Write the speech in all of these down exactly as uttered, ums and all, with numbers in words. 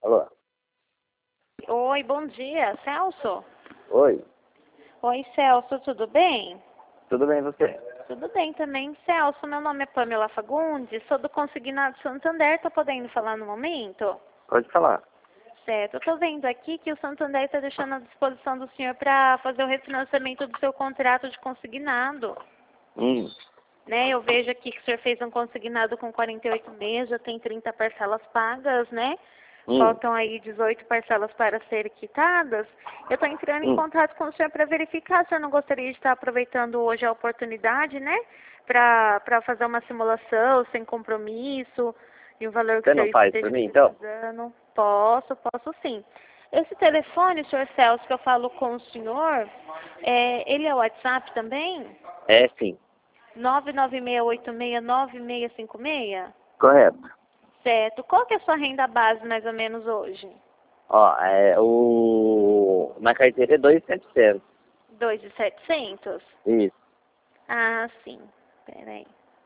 Alô? Oi, bom dia, Celso? Oi, Oi, Celso, tudo bem? tudo bem você? Tudo bem também, Celso. Meu nome é Pamela Fagundes, sou do Consignado Santander, tô podendo falar no momento? Pode falar. Certo, eu tô vendo aqui que o Santander está deixando à disposição do senhor para fazer o refinanciamento do seu contrato de consignado. Hum, Né, eu vejo aqui que o senhor fez um consignado com quarenta e oito meses, já tem trinta parcelas pagas, né? hum, Faltam aí dezoito parcelas para serem quitadas. Eu estou entrando em hum. contato com o senhor para verificar se eu não gostaria de estar aproveitando hoje a oportunidade, né? Para para fazer uma simulação sem compromisso e o valor que Você o senhor não faz esteja pra mim, então? precisando. Posso, posso sim. Esse telefone, senhor Celso, que eu falo com o senhor, é, ele é o WhatsApp também? É sim. nove nove seis oito seis nove seis cinco seis? Correto. Certo. Qual que é a sua renda base, mais ou menos, hoje? Ó, é o... Na carteira é dois mil e setecentos. dois mil e setecentos? Isso. Ah, sim. Peraí.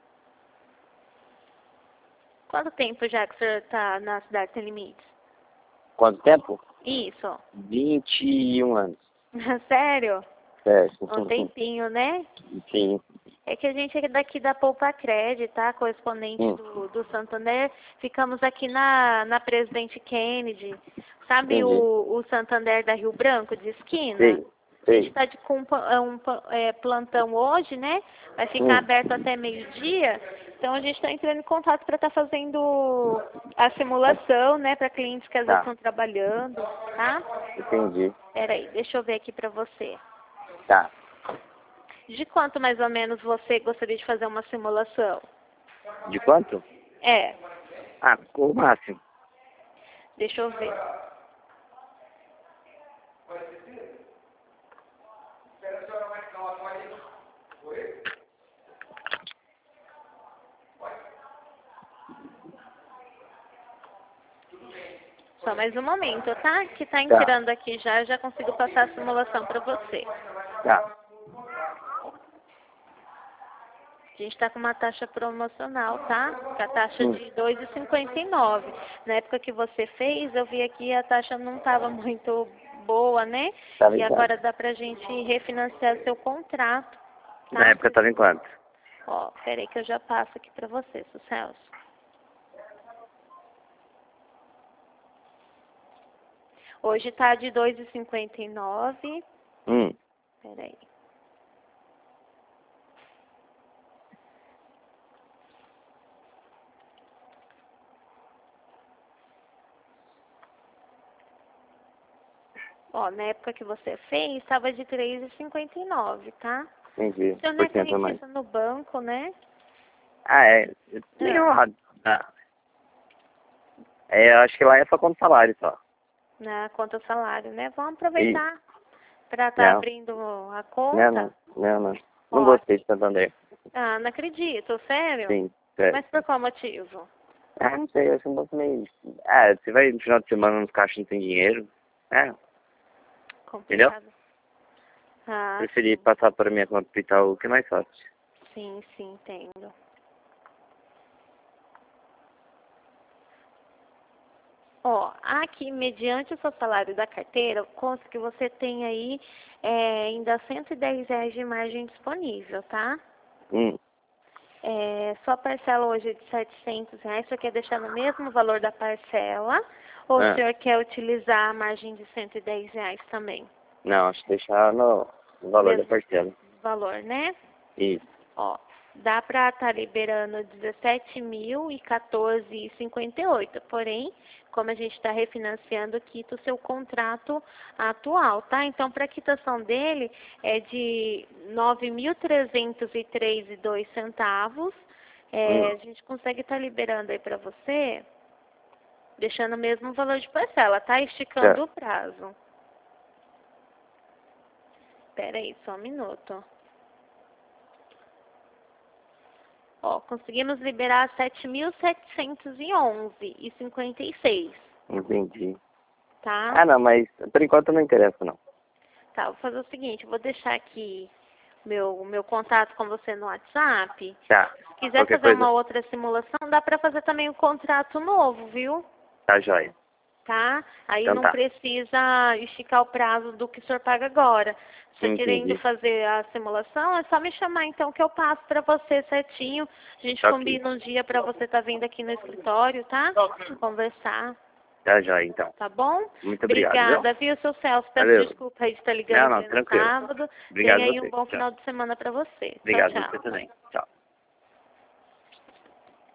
Quanto tempo já que o senhor está na cidade sem limites? Quanto tempo? Isso. vinte e um anos. Sério? Certo. Um tempinho, né? Sim. É que a gente é daqui da Poupa Cred, tá? Correspondente Hum. do, do Santander. Ficamos aqui na, na Presidente Kennedy. Sabe Entendi. o, o Santander da Rio Branco, de esquina? Sei. A gente Sei. está de com um, pa- é, um pa- é, plantão hoje, né? Vai ficar Hum. aberto até meio-dia. Então a gente está entrando em contato para estar fazendo a simulação, né? Para clientes que às vezes Tá. estão trabalhando, tá? Entendi. Peraí, deixa eu ver aqui para você. Tá. De quanto mais ou menos você gostaria de fazer uma simulação? De quanto? É, Ah, o máximo. deixa eu ver. Só mais um momento, tá? Que tá entrando aqui já, já consigo passar a simulação para você. Tá. A gente está com uma taxa promocional, tá? Com a taxa Hum. de dois vírgula cinquenta e nove. Na época que você fez, eu vi aqui a taxa não estava muito boa, né? Tava E em quanto? agora dá pra gente refinanciar seu contrato, Na tá? época tava em quanto? Ó, peraí que eu já passo aqui pra você, seu Celso. Hoje tá de dois vírgula cinquenta e nove. Hum. Peraí. Ó, na época que você fez, estava de três vírgula cinquenta e nove, tá? Entendi. O senhor não é Por cento a mais. clientista no banco, né? Ah, é. Eu tenho Ah, lá. Ah. É, eu acho que lá é só conta salário só. na conta salário, né? Vamos Isso. aproveitar para estar Não. abrindo a Não, conta. não. Não, não. Não Ó, gostei de Santander. ah, não acredito, sério? Sim, sério. Mas por qual motivo? Ah, não sei, eu acho um pouco meio... Ah, você vai no final de semana nos caixas não tem dinheiro. É, entendeu? Complicado. Ah, Preferi passar para minha conta hospital, o que é mais fácil. sim, sim, entendo. Ó, aqui, mediante o seu salário da carteira, consta que você tem aí é, ainda cento e dez reais de margem disponível, tá? Hum, É, sua parcela hoje é de setecentos reais, você quer deixar no mesmo valor da parcela ou o ah, senhor quer utilizar a margem de cento e dez reais também? não, acho que deixar no, no O valor da mesmo parcela. valor, né? Isso. Ó, dá para estar liberando dezessete mil e quatorze reais e cinquenta e oito. Porém, como a gente está refinanciando, quita o seu contrato atual, tá? Então, para a quitação dele é de nove mil trezentos e três reais e dois centavos. É, Hum, a gente consegue estar liberando aí para você, deixando o mesmo valor de parcela, tá? Esticando certo. o prazo. Espera aí, só um minuto. Ó, conseguimos liberar sete mil setecentos e onze reais e cinquenta e seis, Entendi. tá? Ah, não, mas por enquanto não interessa, não. Tá, vou fazer o seguinte, eu vou deixar aqui meu meu contato com você no WhatsApp. Tá. Se quiser Qualquer fazer coisa, uma outra simulação, dá pra fazer também um contrato novo, viu? tá jóia. tá? Aí Então não tá. precisa esticar o prazo do que o senhor paga agora. Se Sim, você querendo entendi. fazer a simulação, é só me chamar então que eu passo para você certinho. A gente Tá ok. combina um dia para você estar vindo aqui no escritório, tá? Conversar, Tá jóia, então. tá bom? Muito obrigado, viu? Obrigada, viu, seu Celso? Peço Valeu. desculpa aí de estar ligando Não, em não, pleno tranquilo. sábado. Obrigado Tenha a aí um você. bom Tchau. final de semana para você. Tchau, Obrigado a você tchau. também. Tchau.